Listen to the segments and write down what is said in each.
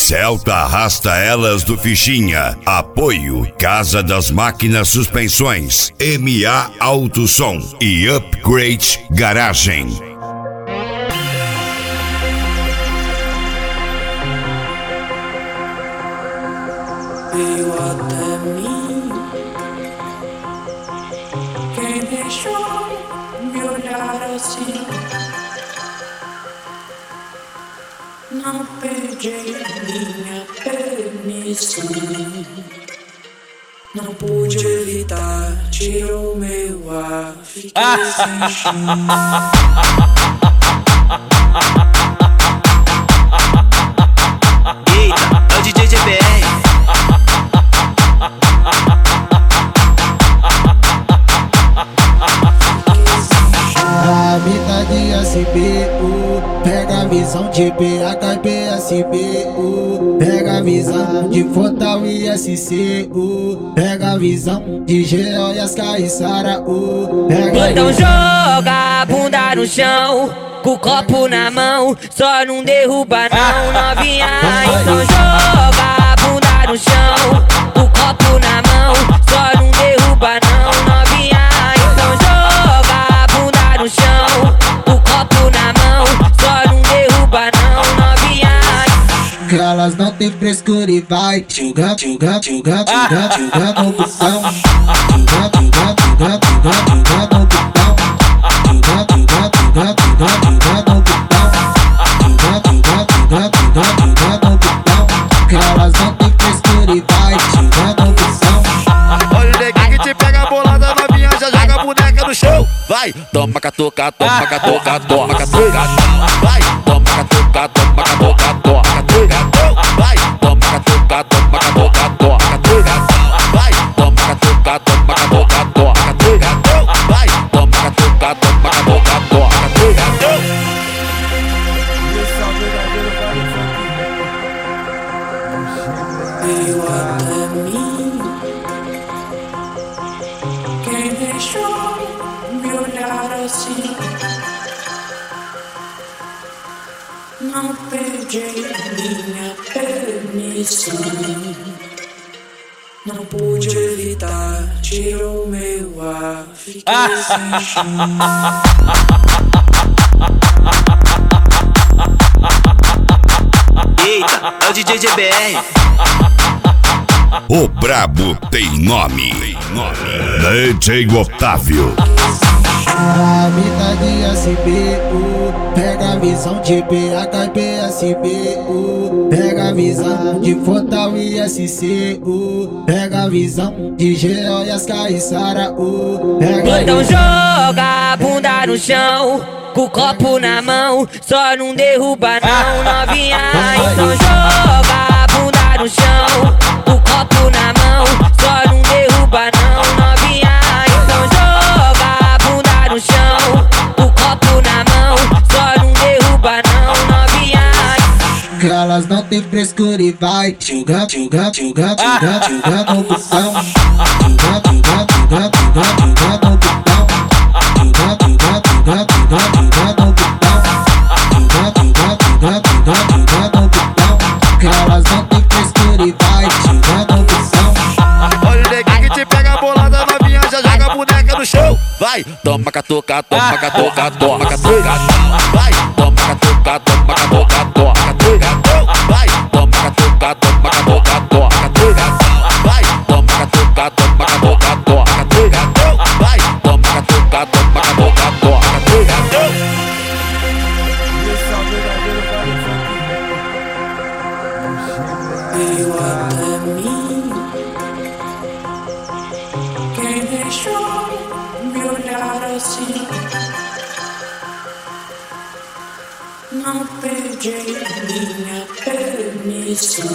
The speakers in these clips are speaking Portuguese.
Celta arrasta elas do Fichinha. Apoio Casa das Máquinas Suspensões, MA Alto Som e Upgrade Garagem. Veio até mim, quem deixou me olhar assim. Não pedi minha permissão, não pude evitar, tirou meu ar, fiquei sem chão. Eita, é o DJ GBR. A vida de SBU, pega a visão de BHBSBU, pega a visão de Fortal e SCU, pega a visão de GO e as Caissara U. Então joga a bunda no chão, com o copo na mão, só não derruba não, novinha. Então joga a bunda no chão, com o copo na mão, só não derruba não, novinha. Então joga a bunda no chão, com o copo na mão, só não derruba não, novinha. Que elas não tem frescura e vai joga, joga, joga, joga, joga no botão. Joga, joga, joga, joga, joga no botão. Joga, joga, joga, joga, joga no botão. Joga, joga, joga, joga, joga no botão. Que elas não tem frescura e vai joga no botão. Olha o neguinho que te pega a bolada, novinha, já joga a boneca no chão. Vai, toma catuca, toma catuca, toma catuca. Vai, toma catuca, toma catuca, toma catuca. Vai, toma catuca, toma catuca, toma catuca. Vai, toma catuca, toma catuca, toma catuca. Vai, toma catuca, toma catuca, toma catuca. Veio até mim, quem deixou me olhar assim. Não pedi minha permissão, não pude evitar, tirou meu ar, fiquei sem chão. Eita, é o DJ GBR. O brabo tem nome. DJ Otávio. A vida de SBU, pega a visão de BHBSBU, pega a visão de Fortal e SCU, pega a visão de GO e as Caissara U. Então joga a bunda no chão, com o copo na mão, só não derruba não, novinha. Então joga a bunda no chão, com o copo na mão, só não derruba não, novinha. Então joga a bunda no chão, com o copo na mão, só não derruba não, novinha. Que elas não tem frescura e vai joga, joga, joga, joga, joga no botão. Joga, joga, joga, joga, joga no botão. Joga, joga, joga, joga, joga no botão. Joga, joga, joga, joga, joga no botão. Que elas não tem frescura e vai joga no botão. Olha o neguinho que te pega a bolada, novinha, já joga a boneca no chão. Vai, toma catuca, toma catuca, toma catuca. Vai, toma catuca, toma catuca, toma catuca. Vai, toma catuca, toma catuca, toma catuca. Vai, toma catuca, toma catuca, toma catuca. Vai, toma catuca, toma catuca, toma catuca. Veio até mim, quem deixou me olhar assim. Não pedi minha permissão,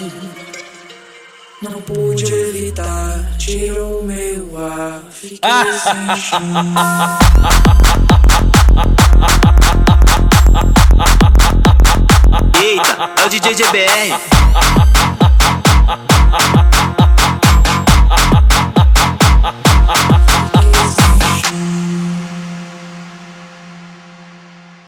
não pude evitar, tirou meu ar, fiquei sem chão. Eita, é o DJ GBR.